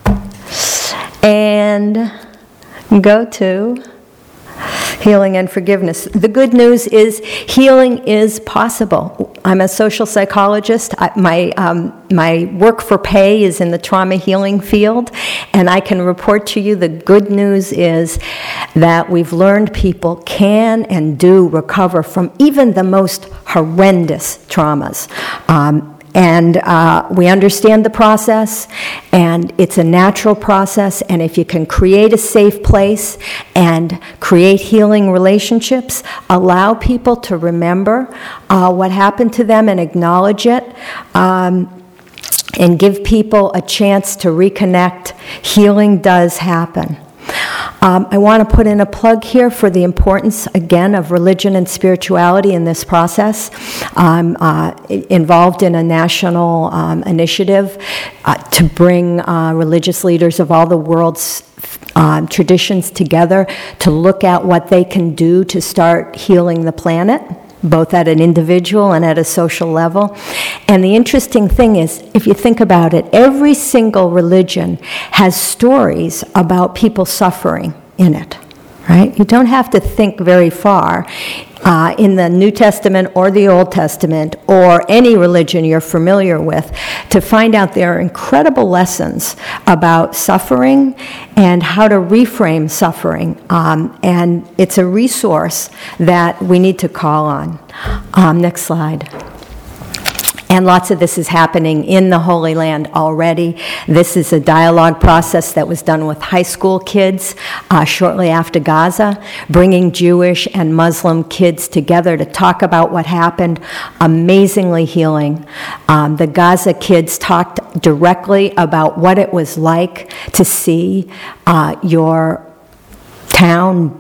and go to healing and forgiveness. The good news is healing is possible. I'm a social psychologist. I, my, um, my work for pay is in the trauma healing field, and I can report to you the good news is that we've learned people can and do recover from even the most horrendous traumas. Um, And uh, we understand the process, and it's a natural process, and if you can create a safe place and create healing relationships, allow people to remember uh, what happened to them and acknowledge it, um, and give people a chance to reconnect, healing does happen. Um, I want to put in a plug here for the importance, again, of religion and spirituality in this process. I'm uh, involved in a national um, initiative uh, to bring uh, religious leaders of all the world's uh, traditions together to look at what they can do to start healing the planet, both at an individual and at a social level. And the interesting thing is, if you think about it, every single religion has stories about people suffering in it, right? You don't have to think very far uh, in the New Testament or the Old Testament or any religion you're familiar with to find out there are incredible lessons about suffering and how to reframe suffering. Um, and it's a resource that we need to call on. Um, next slide. And lots of this is happening in the Holy Land already. This is a dialogue process that was done with high school kids uh, shortly after Gaza, bringing Jewish and Muslim kids together to talk about what happened. Amazingly healing. Um, the Gaza kids talked directly about what it was like to see uh, your town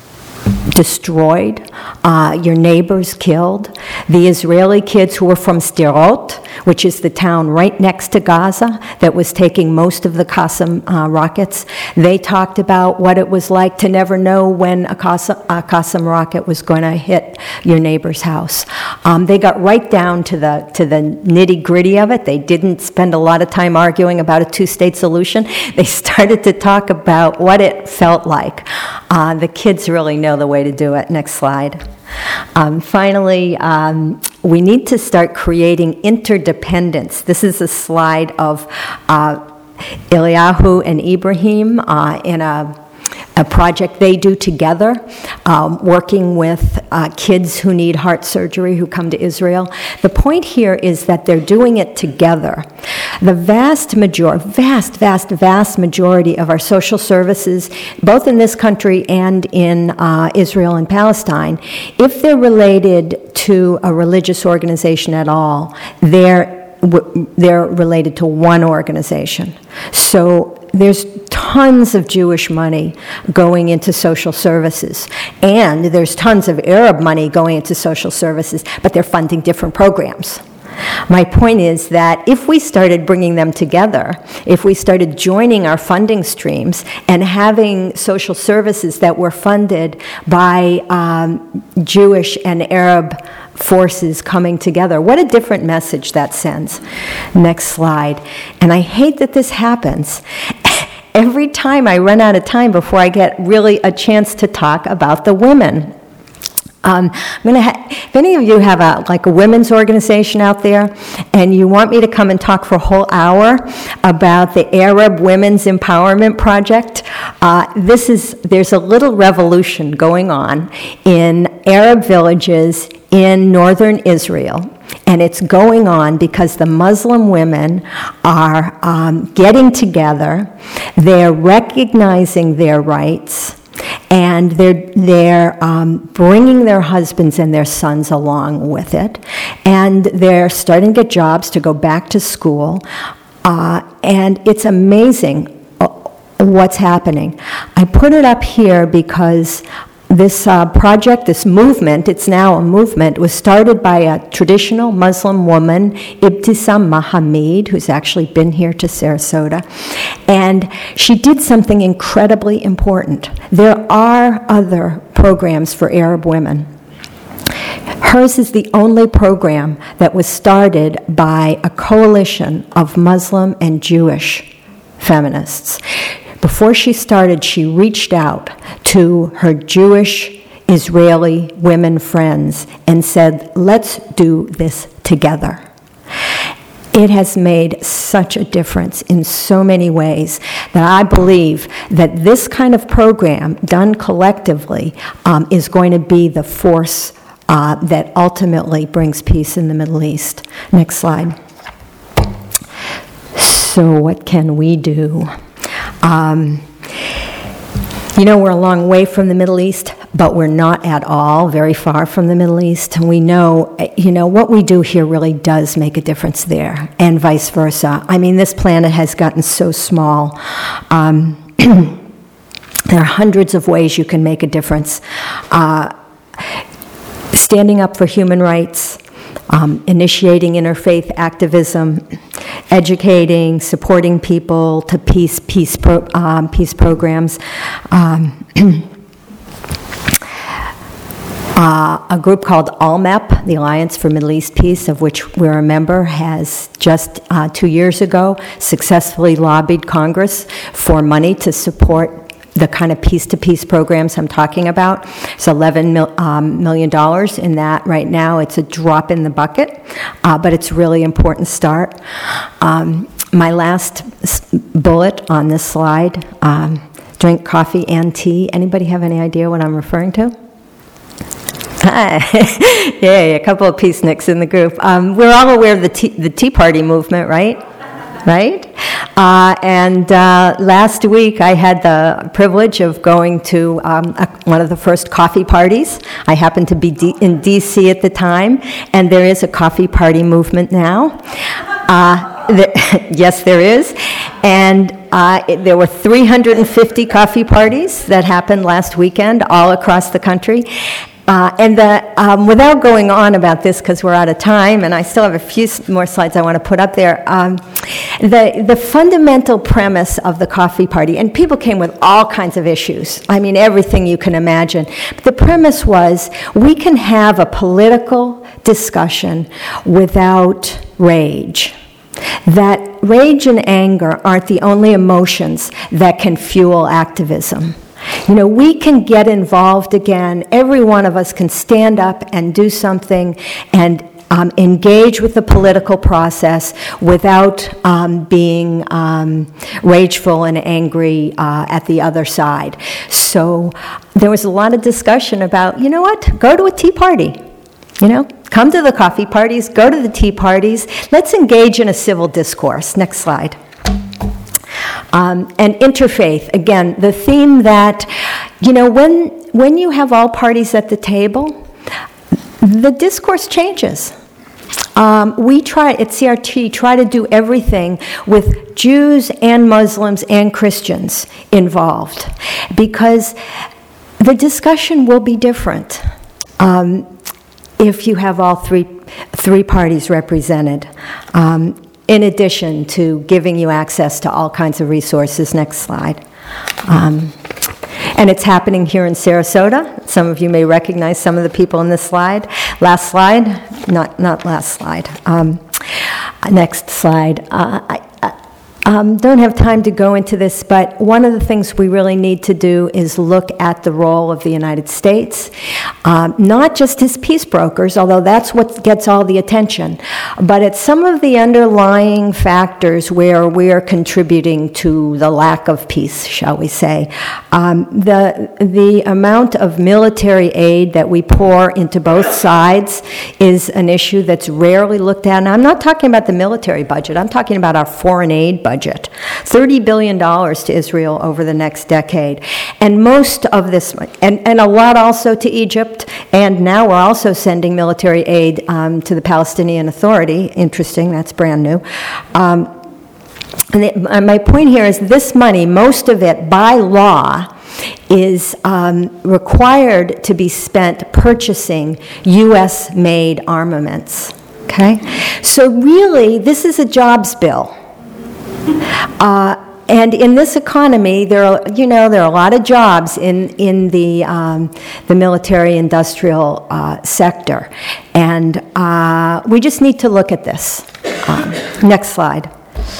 destroyed, uh, your neighbors killed. The Israeli kids who were from Sderot, which is the town right next to Gaza that was taking most of the Qassam uh, rockets, they talked about what it was like to never know when a Qassam, a Qassam rocket was going to hit your neighbor's house. Um, they got right down to the to the nitty-gritty of it. They didn't spend a lot of time arguing about a two-state solution. They started to talk about what it felt like. Uh, the kids really know the way to do it. Next slide. Um, finally, um, we need to start creating interdependence. This is a slide of uh, Eliyahu and Ibrahim uh, in a a project they do together, um, working with uh, kids who need heart surgery who come to Israel. The point here is that they're doing it together. The vast major, vast, vast, vast majority of our social services, both in this country and in uh, Israel and Palestine, if they're related to a religious organization at all, they're they're related to one organization. So there's tons of Jewish money going into social services, and there's tons of Arab money going into social services, but they're funding different programs. My point is that if we started bringing them together, if we started joining our funding streams and having social services that were funded by um, Jewish and Arab forces coming together, what a different message that sends. Next slide. And I hate that this happens. Every time I run out of time before I get really a chance to talk about the women. Um, I'm gonna ha- if any of you have a like a women's organization out there, and you want me to come and talk for a whole hour about the Arab Women's Empowerment Project, uh, this is there's a little revolution going on in Arab villages in northern Israel. And it's going on because the Muslim women are um, getting together, they're recognizing their rights, and they're, they're um, bringing their husbands and their sons along with it, and they're starting to get jobs to go back to school, uh, and it's amazing what's happening. I put it up here because this uh, project, this movement, it's now a movement, was started by a traditional Muslim woman, Ibtisam Mahamid, who's actually been here to Sarasota. And she did something incredibly important. There are other programs for Arab women. Hers is the only program that was started by a coalition of Muslim and Jewish feminists. Before she started, she reached out to her Jewish Israeli women friends and said, let's do this together. It has made such a difference in so many ways that I believe that this kind of program done collectively um, is going to be the force uh, that ultimately brings peace in the Middle East. Next slide. So what can we do? Um, you know, we're a long way from the Middle East, but we're not at all very far from the Middle East. And we know, you know, what we do here really does make a difference there, and vice versa. I mean, this planet has gotten so small. Um, there are hundreds of ways you can make a difference. Uh, standing up for human rights, Um, initiating interfaith activism, educating, supporting people to peace peace pro, um, peace programs. Um, uh, a group called A L M E P, the Alliance for Middle East Peace, of which we're a member, has just uh, two years ago successfully lobbied Congress for money to support the kind of peace-to-peace programs I'm talking about. It's eleven million dollars in that right now. It's a drop in the bucket, uh, but it's a really important start. Um, my last bullet on this slide, um, drink coffee and tea. Anybody have any idea what I'm referring to? Yay, a couple of peaceniks in the group. Um, we're all aware of the tea, the Tea Party movement, right? Right? Uh, and uh, last week I had the privilege of going to um, a, one of the first coffee parties. I happened to be D- in D C at the time, and there is a coffee party movement now. Uh, the, yes, there is. And uh, it, there were three hundred fifty coffee parties that happened last weekend all across the country. Uh, and the, um, without going on about this, because we're out of time, and I still have a few more slides I want to put up there, um, the, the fundamental premise of the coffee party, and people came with all kinds of issues, I mean, everything you can imagine. But the premise was, we can have a political discussion without rage. That rage and anger aren't the only emotions that can fuel activism. You know, we can get involved again. Every one of us can stand up and do something and um, engage with the political process without um, being um, rageful and angry uh, at the other side. So there was a lot of discussion about, you know what, go to a tea party. You know, come to the coffee parties, go to the tea parties. Let's engage in a civil discourse. Next slide. Um, and interfaith, again, the theme that, you know, when, when you have all parties at the table, the discourse changes. Um, we try, at C R T, try to do everything with Jews and Muslims and Christians involved, because the discussion will be different um, if you have all three, three parties represented. Um, in addition to giving you access to all kinds of resources. Next slide. Um, and it's happening here in Sarasota. Some of you may recognize some of the people in this slide. Last slide, not, not last slide. Um, next slide. Uh, I, Um, don't have time to go into this, but one of the things we really need to do is look at the role of the United States, um, not just as peace brokers, although that's what gets all the attention, but it's some of the underlying factors where we are contributing to the lack of peace, shall we say. Um, the, the amount of military aid that we pour into both sides is an issue that's rarely looked at, and I'm not talking about the military budget, I'm talking about our foreign aid budget. Budget, thirty billion dollars to Israel over the next decade. And most of this, and, and a lot also to Egypt, and now we're also sending military aid um, to the Palestinian Authority. Interesting, that's brand new. Um, and it, my point here is this money, most of it by law, is um, required to be spent purchasing U S made armaments, okay? So really, this is a jobs bill. Uh, and in this economy, there are, you know, there are a lot of jobs in in the um, the military-industrial uh, sector, and uh, we just need to look at this. Um, next slide.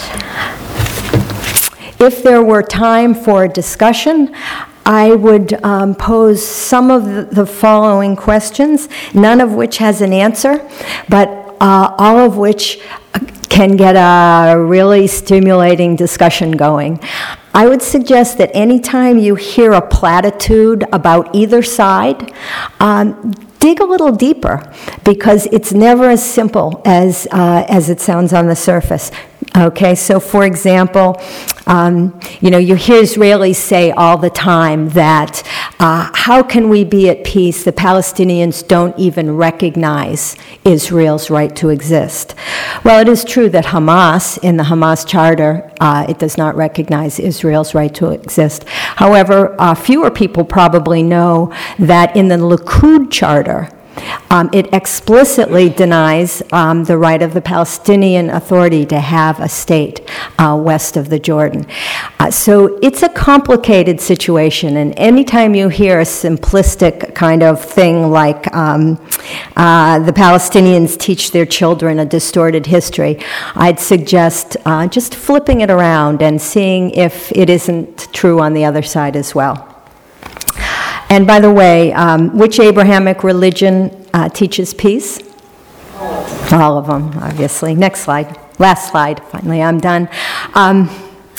If there were time for a discussion, I would um, pose some of the, the following questions, none of which has an answer, but uh, all of which can get a really stimulating discussion going. I would suggest that anytime you hear a platitude about either side, um, dig a little deeper, because it's never as simple as, uh, as it sounds on the surface. Okay, so for example, um, you know, you hear Israelis say all the time that uh, how can we be at peace? The Palestinians don't even recognize Israel's right to exist. Well, it is true that Hamas, in the Hamas Charter, uh, it does not recognize Israel's right to exist. However, uh, fewer people probably know that in the Likud Charter, Um, it explicitly denies um, the right of the Palestinian Authority to have a state uh, west of the Jordan. Uh, so it's a complicated situation, and anytime you hear a simplistic kind of thing like um, uh, the Palestinians teach their children a distorted history, I'd suggest uh, just flipping it around and seeing if it isn't true on the other side as well. And by the way, um, which Abrahamic religion uh, teaches peace? All of them, obviously. Next slide. Last slide. Finally, I'm done. Um,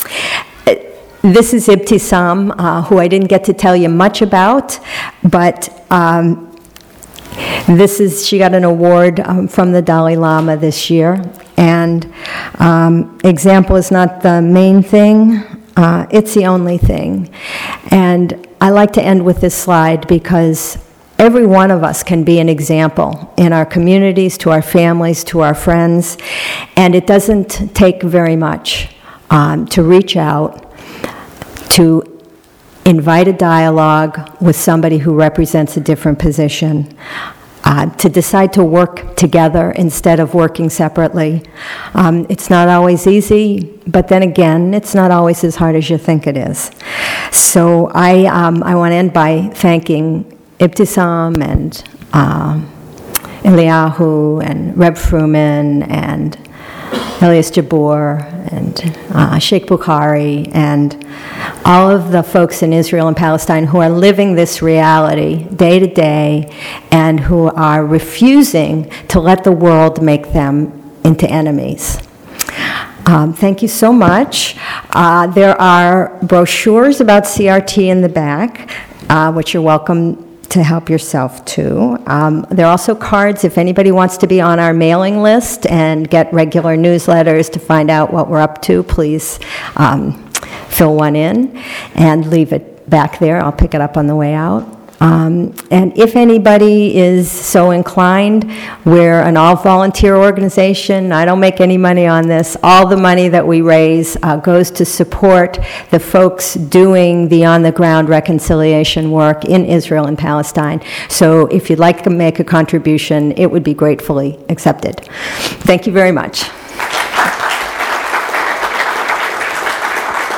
this is Ibtisam, uh, who I didn't get to tell you much about, but um, this is, she got an award um, from the Dalai Lama this year. And um, example is not the main thing. Uh, it's the only thing. And I like to end with this slide because every one of us can be an example in our communities, to our families, to our friends, and it doesn't take very much um, to reach out, to invite a dialogue with somebody who represents a different position, Uh, to decide to work together instead of working separately. Um, it's not always easy, but then again, it's not always as hard as you think it is. So I, um, I want to end by thanking Ibtisam and uh, Eliyahu and Reb Fruman and Elias Jabbour and uh, Sheikh Bukhari and all of the folks in Israel and Palestine who are living this reality day to day and who are refusing to let the world make them into enemies. Um, thank you so much. Uh, there are brochures about C R T in the back, uh, which you're welcome to help yourself too. Um, there are also cards if anybody wants to be on our mailing list and get regular newsletters to find out what we're up to. Please um, fill one in and leave it back there. I'll pick it up on the way out. Um, and if anybody is so inclined, we're an all-volunteer organization. I don't make any money on this. All the money that we raise uh, goes to support the folks doing the on-the-ground reconciliation work in Israel and Palestine. So if you'd like to make a contribution, it would be gratefully accepted. Thank you very much.